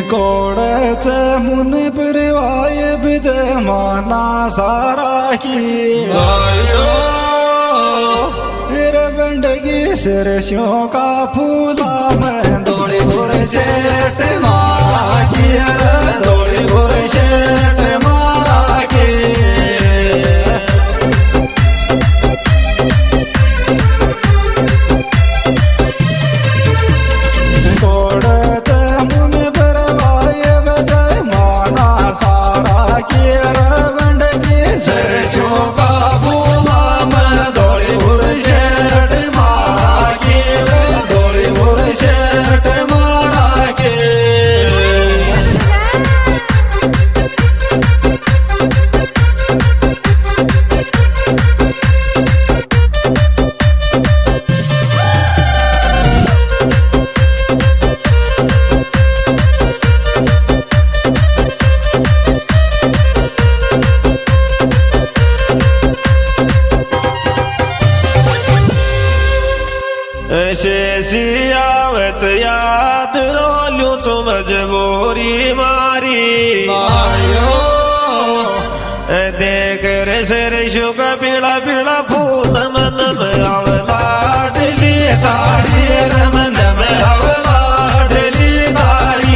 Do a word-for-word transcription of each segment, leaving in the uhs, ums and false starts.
कोड़च मुन परवाय विजय माना सारा की मेरे बंडगी सरसों का फूला में दौड़ी भोर सेठ मारा की दौड़ी भोर सेठ मारा की सियावत याद रोलू तो मजबूरी मारी देख रे सरसों का पीला पीला फूल मन में आवला डली तारी मन में आवला डली तारी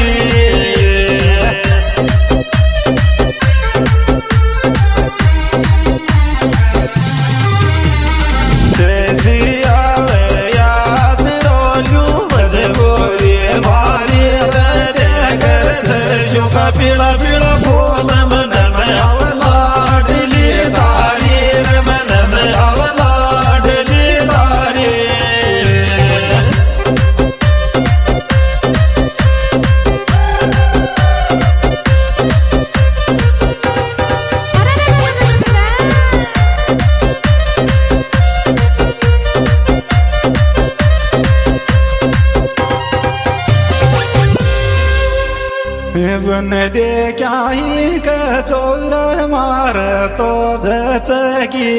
सरसों का पीला पीला फूल मन में आवला डली तारी मन में आवला डली तारी बन दे क्या ही कचोर मार तो जचकी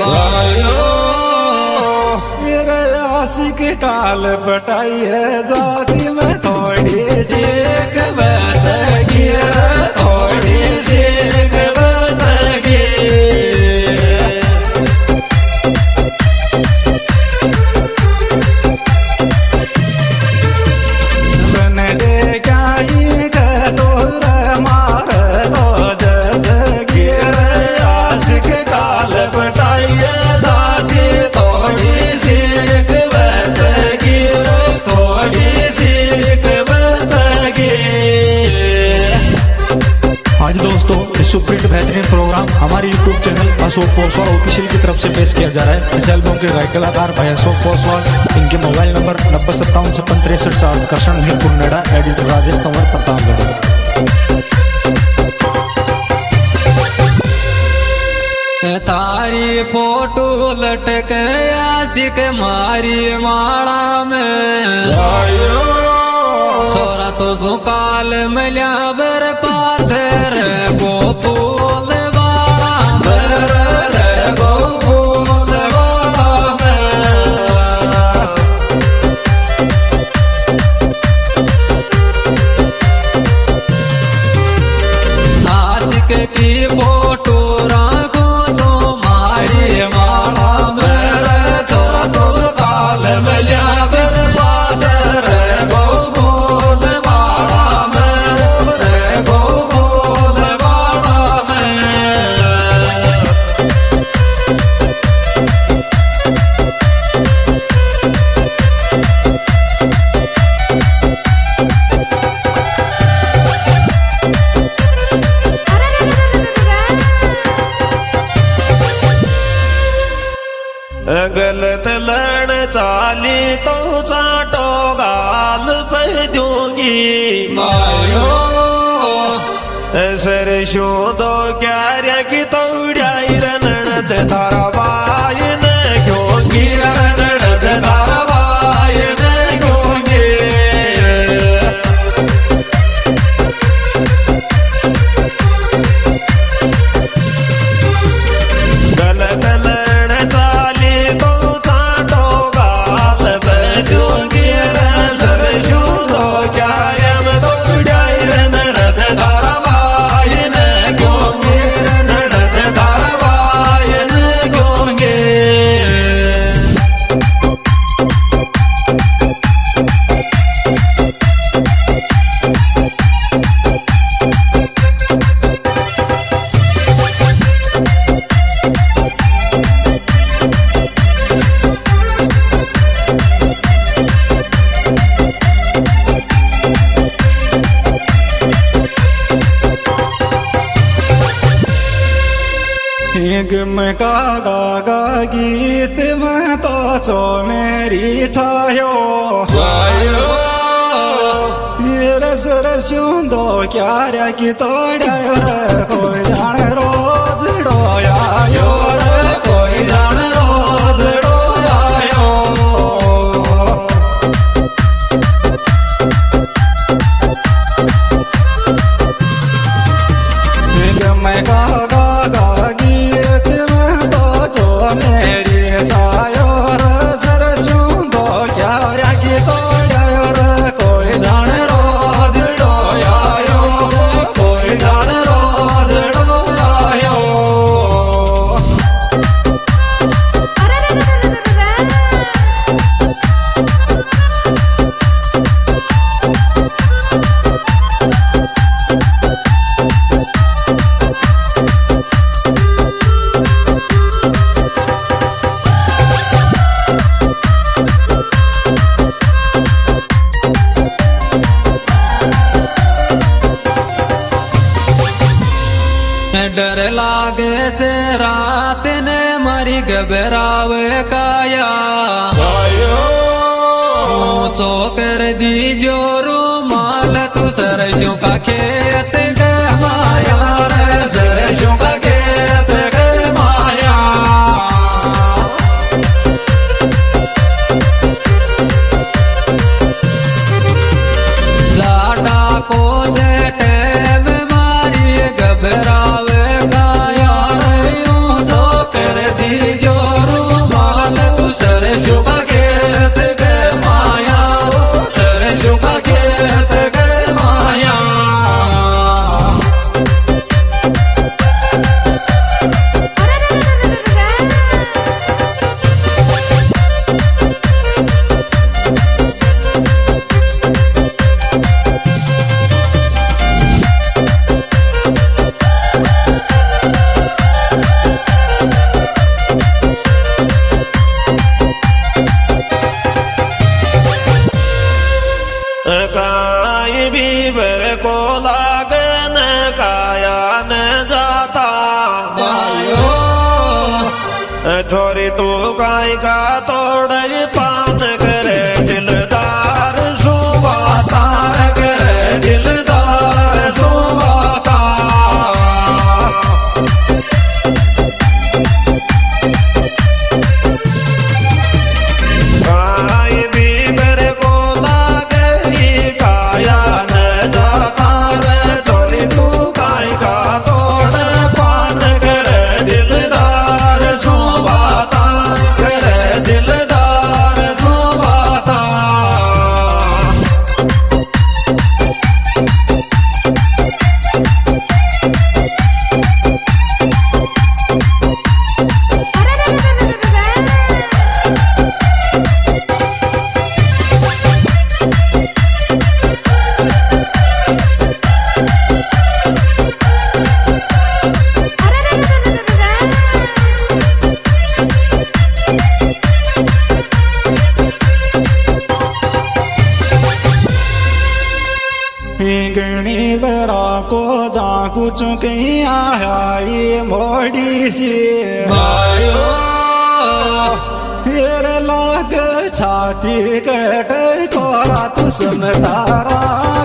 मेरे आशिक काल पटाई है जाति में थोड़ी सीख बचगी थोड़ी सीख बचगी सुप्रीत बेहतरीन प्रोग्राम हमारे YouTube channel Ashok Poswal official की तरफ से पेश किया जा रहा है। इस एल्बम के गायक कलाकार भाई अशोक पोसवाल, इनके मोबाइल नंबर नब्बे सत्तावन छप्पन तिरसठ सात करसन मीरपुर नेडा, एडिटर राजेश कंवर प्रतापगढ़। तारी फोटो लटक आशिक मारी माला में छोरा तो सुकाल मिल्या बर पास रे गोपूल वाला बर रे गोपूल वाला आशिक की फोटो राखो जो मारी माला में छोरा तो सुकाल मिल्या बर पास रे गलत लड़ चाली तो चाटो गाल पे दूंगी सरसों दो ग्यारह की तोड़ाई रणत तारा बाई ने क्योंकि रणत तारा बाई ने क्योंकि गलत लड़ चाली तो चाटो गाल पे दूंगी सरसों दो ग्यारह में तोड़ाई मैं का गा गा गीत में तो चो मेरी छायो गायो ये रस रस्यों दो क्या रे की तोड़ा कोई जाने रोज डोया यो रे कोई जान रोज डोयायो मैं गा गा गा गीत में तो चो मेरी छायो रस रस्यों दो क्या रे की तोड़ा रे कोई जान रोज डोयायो कोई जान रोज डोयायो डर लागे थे रात ने मरी घबरावे काया ऊंचो कर दी जो रूमाल तू सरसों का खेत गे माया रे सरसों का खेत गे माया लाडा को जेटे में मारी घबरावे काया रे ऊंचो कर दी जो रूमाल तू सरसों का खेत गे माया सरसों का खेत गे माया काई बीबर को लागन काया न जाता गायो छोरी तू काई का तोड़ पान करे दिलदार सुबाता तार करे दिलदार सुबाता काई बीबर को लागई काया न जाता रे छोरी तू काई का तोड़ पान करे दिलदार सुबाता करे दिलदार सुबाता गणी बरा को जा कुछ कहीं आया ये मोड़ी सी गायो फिर लाग छाती कट कोरा तू समझदारा